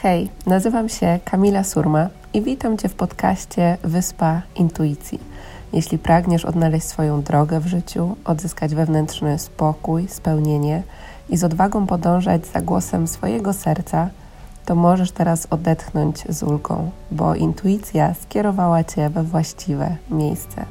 Hej, nazywam się Kamila Surma i witam Cię w podcaście Wyspa Intuicji. Jeśli pragniesz odnaleźć swoją drogę w życiu, odzyskać wewnętrzny spokój, spełnienie i z odwagą podążać za głosem swojego serca, to możesz teraz odetchnąć z ulgą, bo intuicja skierowała Cię we właściwe miejsce.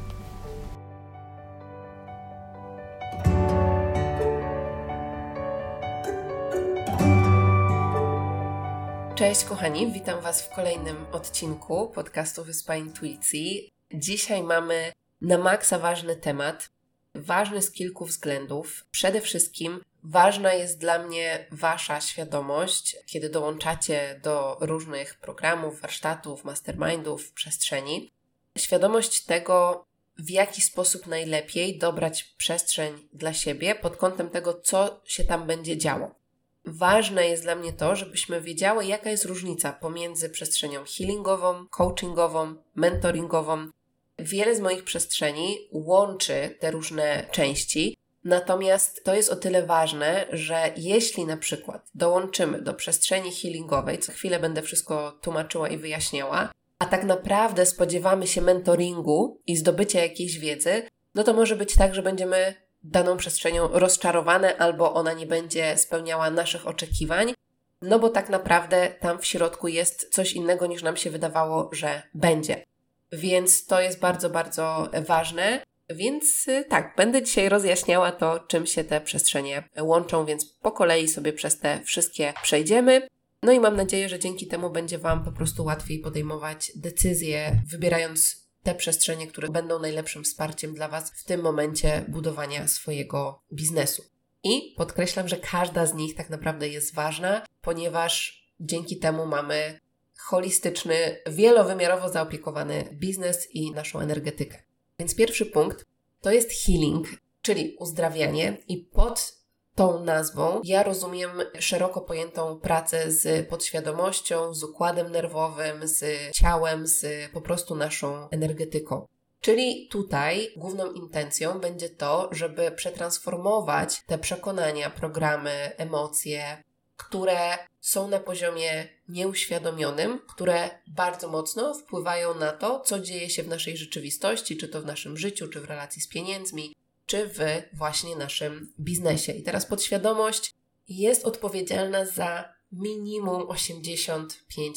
Cześć kochani, witam Was w kolejnym odcinku podcastu Wyspa Intuicji. Dzisiaj mamy na maksa ważny temat, ważny z kilku względów. Przede wszystkim ważna jest dla mnie Wasza świadomość, kiedy dołączacie do różnych programów, warsztatów, mastermindów, przestrzeni. Świadomość tego, w jaki sposób najlepiej dobrać przestrzeń dla siebie pod kątem tego, co się tam będzie działo. Ważne jest dla mnie to, żebyśmy wiedziały, jaka jest różnica pomiędzy przestrzenią healingową, coachingową, mentoringową. Wiele z moich przestrzeni łączy te różne części, natomiast to jest o tyle ważne, że jeśli na przykład dołączymy do przestrzeni healingowej, co chwilę będę wszystko tłumaczyła i wyjaśniała, a tak naprawdę spodziewamy się mentoringu i zdobycia jakiejś wiedzy, no to może być tak, że będziemy daną przestrzenią rozczarowane albo ona nie będzie spełniała naszych oczekiwań, no bo tak naprawdę tam w środku jest coś innego niż nam się wydawało, że będzie. Więc to jest bardzo, bardzo ważne. Więc tak, będę dzisiaj rozjaśniała to, czym się te przestrzenie łączą, więc po kolei sobie przez te wszystkie przejdziemy. No i mam nadzieję, że dzięki temu będzie Wam po prostu łatwiej podejmować decyzje, wybierając te przestrzenie, które będą najlepszym wsparciem dla Was w tym momencie budowania swojego biznesu. I podkreślam, że każda z nich tak naprawdę jest ważna, ponieważ dzięki temu mamy holistyczny, wielowymiarowo zaopiekowany biznes i naszą energetykę. Więc pierwszy punkt to jest healing, czyli uzdrawianie i pod tą nazwą ja rozumiem szeroko pojętą pracę z podświadomością, z układem nerwowym, z ciałem, z po prostu naszą energetyką. Czyli tutaj główną intencją będzie to, żeby przetransformować te przekonania, programy, emocje, które są na poziomie nieuświadomionym, które bardzo mocno wpływają na to, co dzieje się w naszej rzeczywistości, czy to w naszym życiu, czy w relacji z pieniędzmi, czy w właśnie naszym biznesie. I teraz podświadomość jest odpowiedzialna za minimum 85%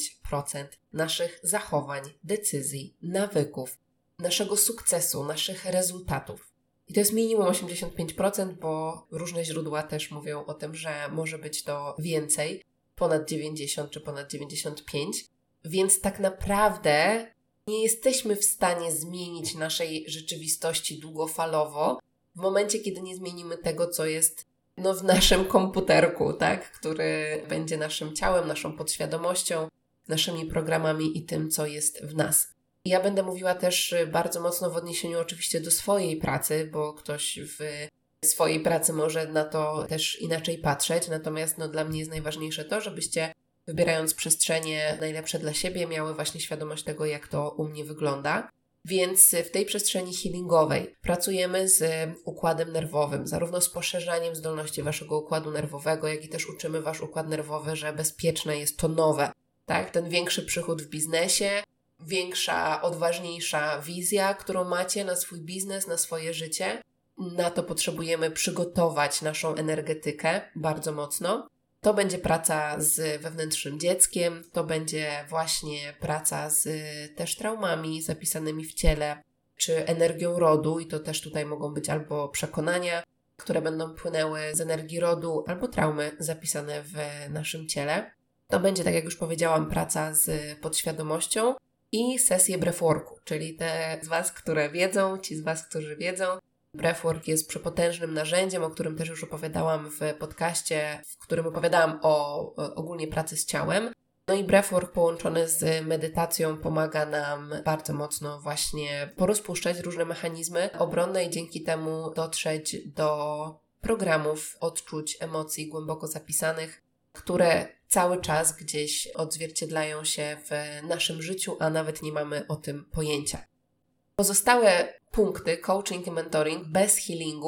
naszych zachowań, decyzji, nawyków, naszego sukcesu, naszych rezultatów. I to jest minimum 85%, bo różne źródła też mówią o tym, że może być to więcej, ponad 90 czy ponad 95%. Więc tak naprawdę nie jesteśmy w stanie zmienić naszej rzeczywistości długofalowo, w momencie, kiedy nie zmienimy tego, co jest w naszym komputerku, tak? Który będzie naszym ciałem, naszą podświadomością, naszymi programami i tym, co jest w nas. I ja będę mówiła też bardzo mocno w odniesieniu oczywiście do swojej pracy, bo ktoś w swojej pracy może na to też inaczej patrzeć, natomiast dla mnie jest najważniejsze to, żebyście wybierając przestrzenie najlepsze dla siebie, miały właśnie świadomość tego, jak to u mnie wygląda. Więc w tej przestrzeni healingowej pracujemy z układem nerwowym, zarówno z poszerzaniem zdolności Waszego układu nerwowego, jak i też uczymy Wasz układ nerwowy, że bezpieczne jest to nowe. Tak? Ten większy przychód w biznesie, większa, odważniejsza wizja, którą macie na swój biznes, na swoje życie. Na to potrzebujemy przygotować naszą energetykę bardzo mocno. To będzie praca z wewnętrznym dzieckiem, to będzie właśnie praca z też traumami zapisanymi w ciele, czy energią rodu i to też tutaj mogą być albo przekonania, które będą płynęły z energii rodu, albo traumy zapisane w naszym ciele. To będzie, tak jak już powiedziałam, praca z podświadomością i sesje breathworku, czyli te z Was, które wiedzą, ci z Was, którzy wiedzą, breathwork jest przepotężnym narzędziem, o którym też już opowiadałam w podcaście, w którym opowiadałam o ogólnie pracy z ciałem. No i breathwork połączony z medytacją pomaga nam bardzo mocno właśnie porozpuszczać różne mechanizmy obronne i dzięki temu dotrzeć do programów, odczuć, emocji głęboko zapisanych, które cały czas gdzieś odzwierciedlają się w naszym życiu, a nawet nie mamy o tym pojęcia. Pozostałe punkty, coaching i mentoring bez healingu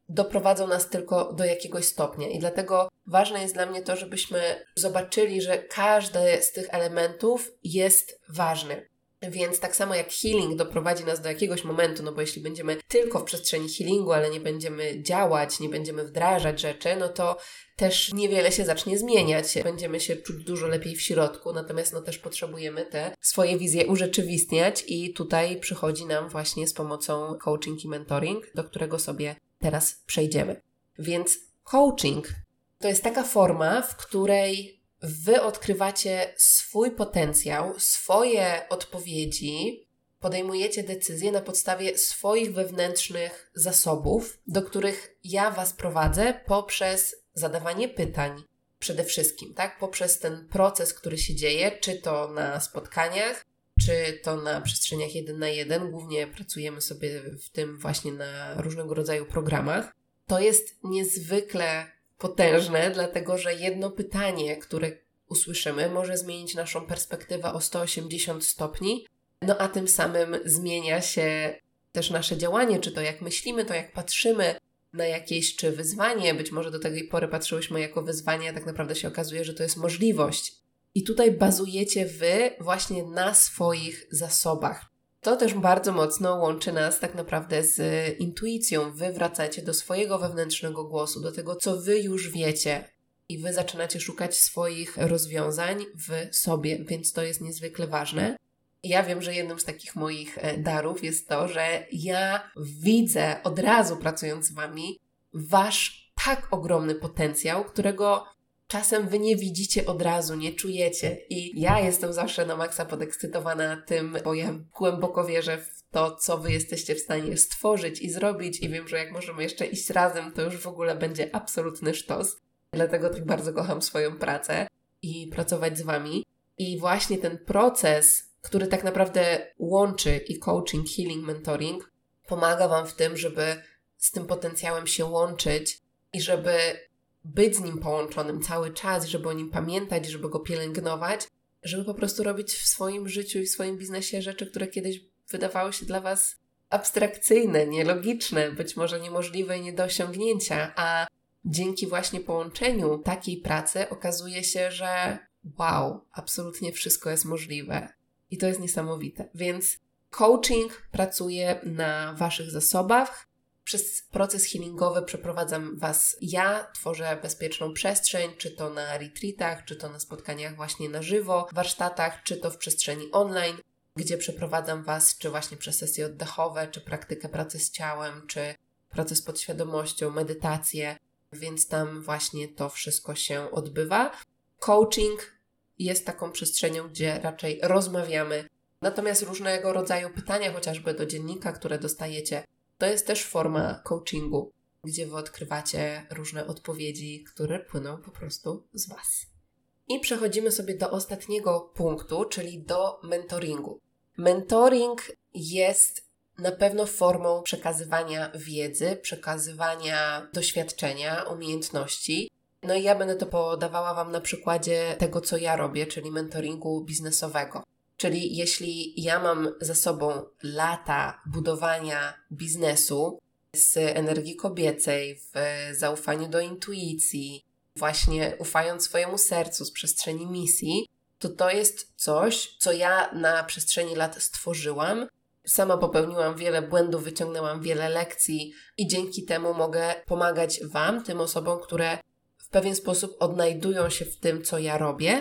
doprowadzą nas tylko do jakiegoś stopnia. I dlatego ważne jest dla mnie to, żebyśmy zobaczyli, że każdy z tych elementów jest ważny. Więc tak samo jak healing doprowadzi nas do jakiegoś momentu, no bo jeśli będziemy tylko w przestrzeni healingu, ale nie będziemy działać, nie będziemy wdrażać rzeczy, no to też niewiele się zacznie zmieniać. Będziemy się czuć dużo lepiej w środku, natomiast no też potrzebujemy te swoje wizje urzeczywistniać i tutaj przychodzi nam właśnie z pomocą coaching i mentoring, do którego sobie teraz przejdziemy. Więc coaching to jest taka forma, w której Wy odkrywacie swój potencjał, swoje odpowiedzi, podejmujecie decyzje na podstawie swoich wewnętrznych zasobów, do których ja Was prowadzę poprzez zadawanie pytań przede wszystkim, tak? Poprzez ten proces, który się dzieje, czy to na spotkaniach, czy to na przestrzeniach 1 na 1. Głównie pracujemy sobie w tym właśnie na różnego rodzaju programach. To jest niezwykle potężne, dlatego że jedno pytanie, które usłyszymy, może zmienić naszą perspektywę o 180 stopni, no a tym samym zmienia się też nasze działanie, czy to jak myślimy, to jak patrzymy na jakieś czy wyzwanie, być może do tej pory patrzyłyśmy jako wyzwanie, a tak naprawdę się okazuje, że to jest możliwość. I tutaj bazujecie Wy właśnie na swoich zasobach. To też bardzo mocno łączy nas tak naprawdę z intuicją. Wy wracacie do swojego wewnętrznego głosu, do tego, co Wy już wiecie i Wy zaczynacie szukać swoich rozwiązań w sobie, więc to jest niezwykle ważne. Ja wiem, że jednym z takich moich darów jest to, że ja widzę od razu pracując z Wami Wasz tak ogromny potencjał, którego czasem Wy nie widzicie od razu, nie czujecie. I ja jestem zawsze na maksa podekscytowana tym, bo ja głęboko wierzę w to, co Wy jesteście w stanie stworzyć i zrobić i wiem, że jak możemy jeszcze iść razem, to już w ogóle będzie absolutny sztos. Dlatego tak bardzo kocham swoją pracę i pracować z Wami. I właśnie ten proces, który tak naprawdę łączy i coaching, healing, mentoring, pomaga Wam w tym, żeby z tym potencjałem się łączyć i żeby być z nim połączonym cały czas, żeby o nim pamiętać, żeby go pielęgnować, żeby po prostu robić w swoim życiu i w swoim biznesie rzeczy, które kiedyś wydawały się dla Was abstrakcyjne, nielogiczne, być może niemożliwe i nie do osiągnięcia, a dzięki właśnie połączeniu takiej pracy okazuje się, że wow, absolutnie wszystko jest możliwe. I to jest niesamowite. Więc coaching pracuje na Waszych zasobach. Przez proces healingowy przeprowadzam Was ja, tworzę bezpieczną przestrzeń, czy to na retreatach, czy to na spotkaniach właśnie na żywo, warsztatach, czy to w przestrzeni online, gdzie przeprowadzam Was, czy właśnie przez sesje oddechowe, czy praktykę pracy z ciałem, czy proces podświadomością, medytację, więc tam właśnie to wszystko się odbywa. Coaching jest taką przestrzenią, gdzie raczej rozmawiamy, natomiast różnego rodzaju pytania, chociażby do dziennika, które dostajecie, to jest też forma coachingu, gdzie Wy odkrywacie różne odpowiedzi, które płyną po prostu z Was. I przechodzimy sobie do ostatniego punktu, czyli do mentoringu. Mentoring jest na pewno formą przekazywania wiedzy, przekazywania doświadczenia, umiejętności. No i ja będę to podawała Wam na przykładzie tego, co ja robię, czyli mentoringu biznesowego. Czyli jeśli ja mam za sobą lata budowania biznesu z energii kobiecej, w zaufaniu do intuicji, właśnie ufając swojemu sercu z przestrzeni misji, to jest coś, co ja na przestrzeni lat stworzyłam. Sama popełniłam wiele błędów, wyciągnęłam wiele lekcji i dzięki temu mogę pomagać Wam, tym osobom, które w pewien sposób odnajdują się w tym, co ja robię.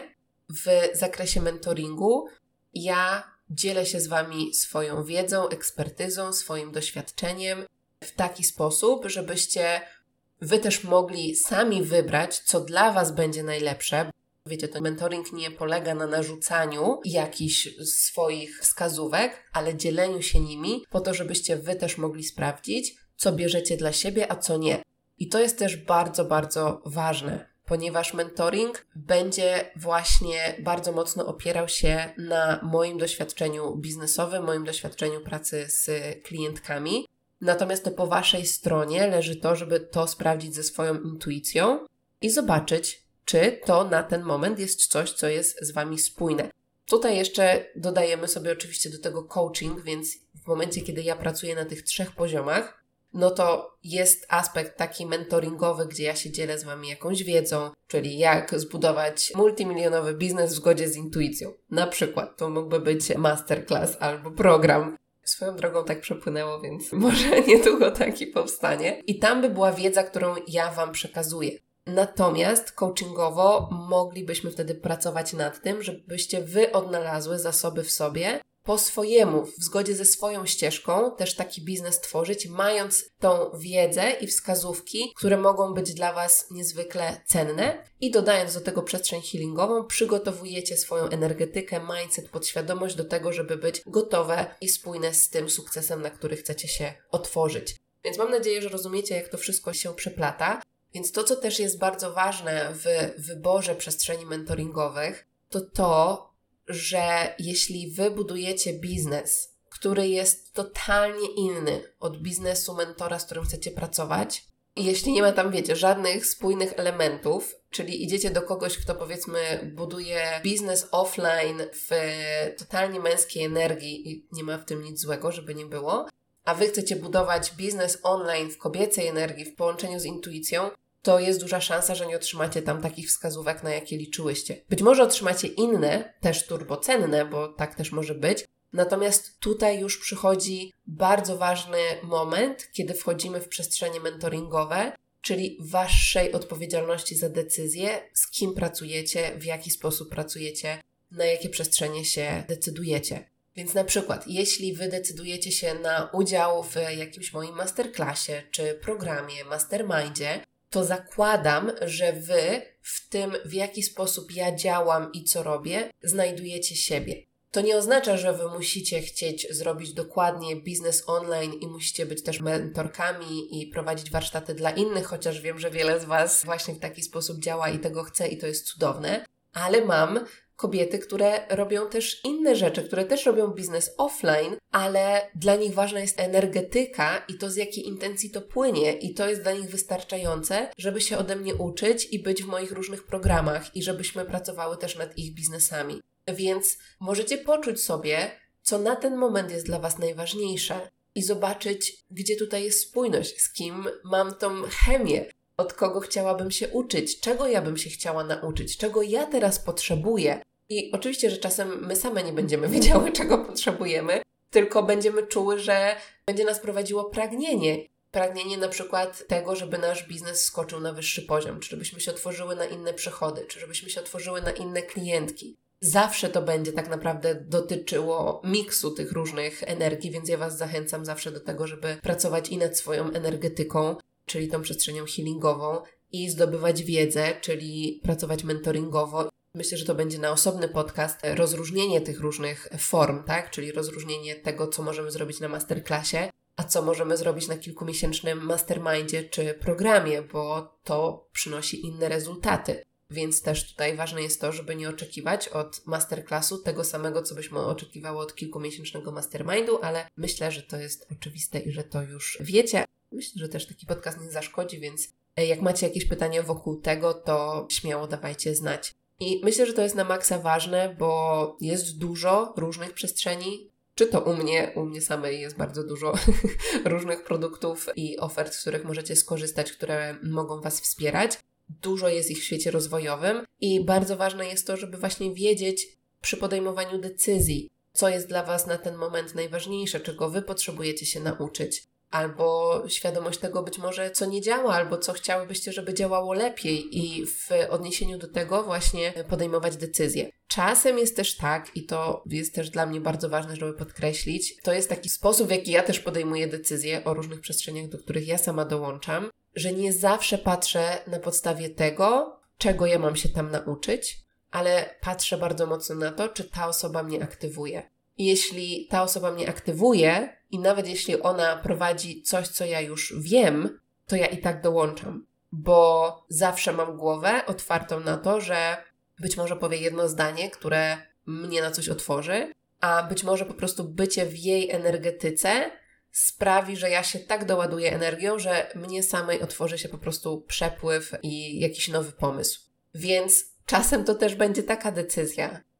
W zakresie mentoringu ja dzielę się z Wami swoją wiedzą, ekspertyzą, swoim doświadczeniem w taki sposób, żebyście Wy też mogli sami wybrać, co dla Was będzie najlepsze. Wiecie, ten mentoring nie polega na narzucaniu jakichś swoich wskazówek, ale dzieleniu się nimi po to, żebyście Wy też mogli sprawdzić, co bierzecie dla siebie, a co nie. I to jest też bardzo, bardzo ważne, ponieważ mentoring będzie właśnie bardzo mocno opierał się na moim doświadczeniu biznesowym, moim doświadczeniu pracy z klientkami. Natomiast to po Waszej stronie leży to, żeby to sprawdzić ze swoją intuicją i zobaczyć, czy to na ten moment jest coś, co jest z Wami spójne. Tutaj jeszcze dodajemy sobie oczywiście do tego coaching, więc w momencie, kiedy ja pracuję na tych 3 poziomach, no to jest aspekt taki mentoringowy, gdzie ja się dzielę z Wami jakąś wiedzą, czyli jak zbudować multimilionowy biznes w zgodzie z intuicją. Na przykład to mógłby być masterclass albo program. Swoją drogą tak przepłynęło, więc może niedługo taki powstanie. I tam by była wiedza, którą ja Wam przekazuję. Natomiast coachingowo moglibyśmy wtedy pracować nad tym, żebyście Wy odnalazły zasoby w sobie, po swojemu, w zgodzie ze swoją ścieżką, też taki biznes tworzyć, mając tą wiedzę i wskazówki, które mogą być dla Was niezwykle cenne i dodając do tego przestrzeń healingową, przygotowujecie swoją energetykę, mindset, podświadomość do tego, żeby być gotowe i spójne z tym sukcesem, na który chcecie się otworzyć. Więc mam nadzieję, że rozumiecie, jak to wszystko się przeplata. Więc to, co też jest bardzo ważne w wyborze przestrzeni mentoringowych, to, że jeśli Wy budujecie biznes, który jest totalnie inny od biznesu mentora, z którym chcecie pracować, i jeśli nie ma tam, wiecie, żadnych spójnych elementów, czyli idziecie do kogoś, kto powiedzmy buduje biznes offline w totalnie męskiej energii i nie ma w tym nic złego, żeby nie było, a Wy chcecie budować biznes online w kobiecej energii, w połączeniu z intuicją, to jest duża szansa, że nie otrzymacie tam takich wskazówek, na jakie liczyłyście. Być może otrzymacie inne, też turbocenne, bo tak też może być. Natomiast tutaj już przychodzi bardzo ważny moment, kiedy wchodzimy w przestrzenie mentoringowe, czyli Waszej odpowiedzialności za decyzję, z kim pracujecie, w jaki sposób pracujecie, na jakie przestrzenie się decydujecie. Więc na przykład, jeśli Wy decydujecie się na udział w jakimś moim masterclassie czy programie, mastermindzie, to zakładam, że Wy w tym, w jaki sposób ja działam i co robię, znajdujecie siebie. To nie oznacza, że Wy musicie chcieć zrobić dokładnie biznes online i musicie być też mentorkami i prowadzić warsztaty dla innych, chociaż wiem, że wiele z Was właśnie w taki sposób działa i tego chce i to jest cudowne, ale mam kobiety, które robią też inne rzeczy, które też robią biznes offline, ale dla nich ważna jest energetyka i to, z jakiej intencji to płynie i to jest dla nich wystarczające, żeby się ode mnie uczyć i być w moich różnych programach i żebyśmy pracowały też nad ich biznesami. Więc możecie poczuć sobie, co na ten moment jest dla Was najważniejsze i zobaczyć, gdzie tutaj jest spójność, z kim mam tą chemię, od kogo chciałabym się uczyć, czego ja bym się chciała nauczyć, czego ja teraz potrzebuję. I oczywiście, że czasem my same nie będziemy wiedziały, czego potrzebujemy, tylko będziemy czuły, że będzie nas prowadziło pragnienie. Pragnienie na przykład tego, żeby nasz biznes skoczył na wyższy poziom, czy żebyśmy się otworzyły na inne przychody, czy żebyśmy się otworzyły na inne klientki. Zawsze to będzie tak naprawdę dotyczyło miksu tych różnych energii, więc ja Was zachęcam zawsze do tego, żeby pracować i nad swoją energetyką, czyli tą przestrzenią healingową i zdobywać wiedzę, czyli pracować mentoringowo. Myślę, że to będzie na osobny podcast rozróżnienie tych różnych form, tak? Czyli rozróżnienie tego, co możemy zrobić na masterclassie, a co możemy zrobić na kilkumiesięcznym mastermindzie czy programie, bo to przynosi inne rezultaty. Więc też tutaj ważne jest to, żeby nie oczekiwać od masterclassu tego samego, co byśmy oczekiwały od kilkumiesięcznego mastermindu, ale myślę, że to jest oczywiste i że to już wiecie. Myślę, że też taki podcast nie zaszkodzi, więc jak macie jakieś pytania wokół tego, to śmiało dawajcie znać. I myślę, że to jest na maksa ważne, bo jest dużo różnych przestrzeni. Czy to u mnie samej jest bardzo dużo różnych produktów i ofert, z których możecie skorzystać, które mogą Was wspierać. Dużo jest ich w świecie rozwojowym i bardzo ważne jest to, żeby właśnie wiedzieć przy podejmowaniu decyzji, co jest dla Was na ten moment najważniejsze, czego Wy potrzebujecie się nauczyć. Albo świadomość tego być może, co nie działa, albo co chciałybyście, żeby działało lepiej i w odniesieniu do tego właśnie podejmować decyzje. Czasem jest też tak, i to jest też dla mnie bardzo ważne, żeby podkreślić, to jest taki sposób, w jaki ja też podejmuję decyzje o różnych przestrzeniach, do których ja sama dołączam, że nie zawsze patrzę na podstawie tego, czego ja mam się tam nauczyć, ale patrzę bardzo mocno na to, czy ta osoba mnie aktywuje. I jeśli ta osoba mnie aktywuje i nawet jeśli ona prowadzi coś, co ja już wiem, to ja i tak dołączam, bo zawsze mam głowę otwartą na to, że być może powie jedno zdanie, które mnie na coś otworzy, a być może po prostu bycie w jej energetyce sprawi, że ja się tak doładuję energią, że mnie samej otworzy się po prostu przepływ i jakiś nowy pomysł. Więc czasem to też będzie taka decyzja,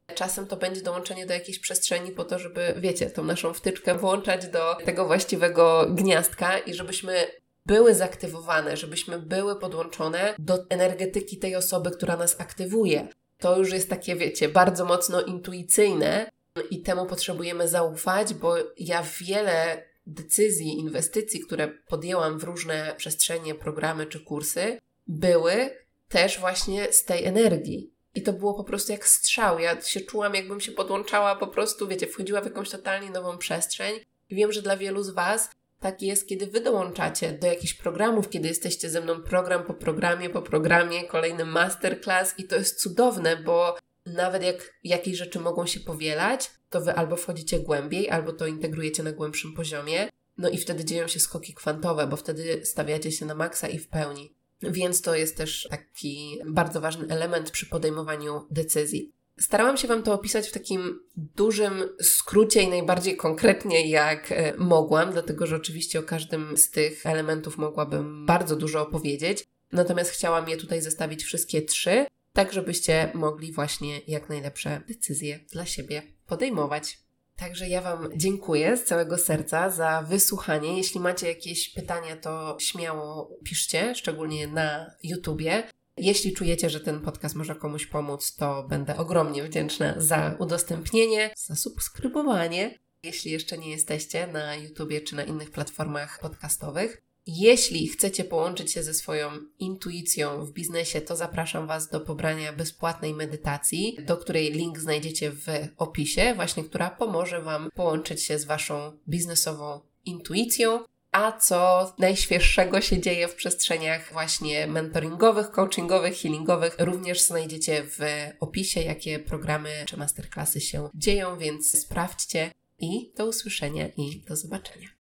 Czasem to będzie dołączenie do jakiejś przestrzeni po to, żeby, wiecie, tą naszą wtyczkę włączać do tego właściwego gniazdka i żebyśmy były zaktywowane, żebyśmy były podłączone do energetyki tej osoby, która nas aktywuje. To już jest takie, wiecie, bardzo mocno intuicyjne i temu potrzebujemy zaufać, bo ja wiele decyzji, inwestycji, które podjęłam w różne przestrzenie, programy czy kursy, były też właśnie z tej energii. I to było po prostu jak strzał. Ja się czułam, jakbym się podłączała po prostu, wiecie, wchodziła w jakąś totalnie nową przestrzeń. I wiem, że dla wielu z Was tak jest, kiedy Wy dołączacie do jakichś programów, kiedy jesteście ze mną program po programie, kolejny masterclass i to jest cudowne, bo nawet jak jakieś rzeczy mogą się powielać, to Wy albo wchodzicie głębiej, albo to integrujecie na głębszym poziomie, no i wtedy dzieją się skoki kwantowe, bo wtedy stawiacie się na maksa i w pełni. Więc to jest też taki bardzo ważny element przy podejmowaniu decyzji. Starałam się Wam to opisać w takim dużym skrócie i najbardziej konkretnie jak mogłam, dlatego że oczywiście o każdym z tych elementów mogłabym bardzo dużo opowiedzieć, natomiast chciałam je tutaj zestawić wszystkie 3, tak żebyście mogli właśnie jak najlepsze decyzje dla siebie podejmować. Także ja Wam dziękuję z całego serca za wysłuchanie. Jeśli macie jakieś pytania, to śmiało piszcie, szczególnie na YouTubie. Jeśli czujecie, że ten podcast może komuś pomóc, to będę ogromnie wdzięczna za udostępnienie, za subskrybowanie, jeśli jeszcze nie jesteście na YouTubie czy na innych platformach podcastowych. Jeśli chcecie połączyć się ze swoją intuicją w biznesie, to zapraszam Was do pobrania bezpłatnej medytacji, do której link znajdziecie w opisie, właśnie która pomoże Wam połączyć się z Waszą biznesową intuicją. A co najświeższego się dzieje w przestrzeniach właśnie mentoringowych, coachingowych, healingowych, również znajdziecie w opisie, jakie programy czy masterclassy się dzieją, więc sprawdźcie i do usłyszenia i do zobaczenia.